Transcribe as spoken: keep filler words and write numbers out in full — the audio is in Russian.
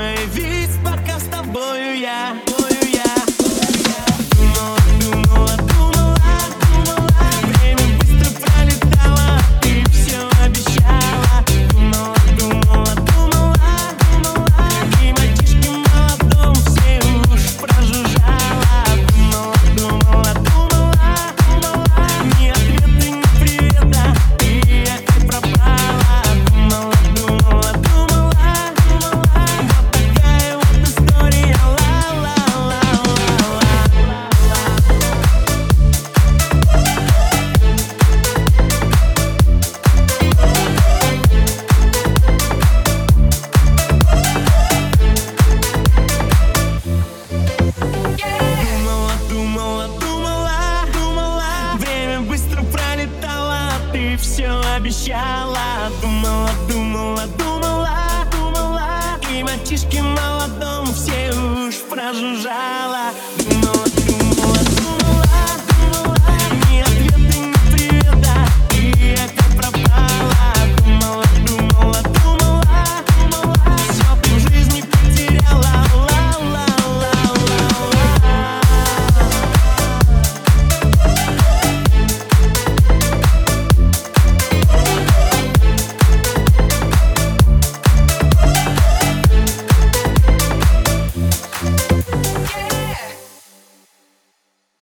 появись, пока с тобою я, тобою я. Думала, думала, думала, думала, время быстро пролетало, ты все обещала. Думала, думала, думала, думала, и мальчишке молодом все уши прожужжала. Думала, думала, думала, думала, ни ответа, ни привета, и опять пропала. Думала, думала, думала, думала, вот такая вот история, ла-ла-ла-ла-ла. Думала, думала, думала, думала, время быстро пролетало, ты все обещала. Думала,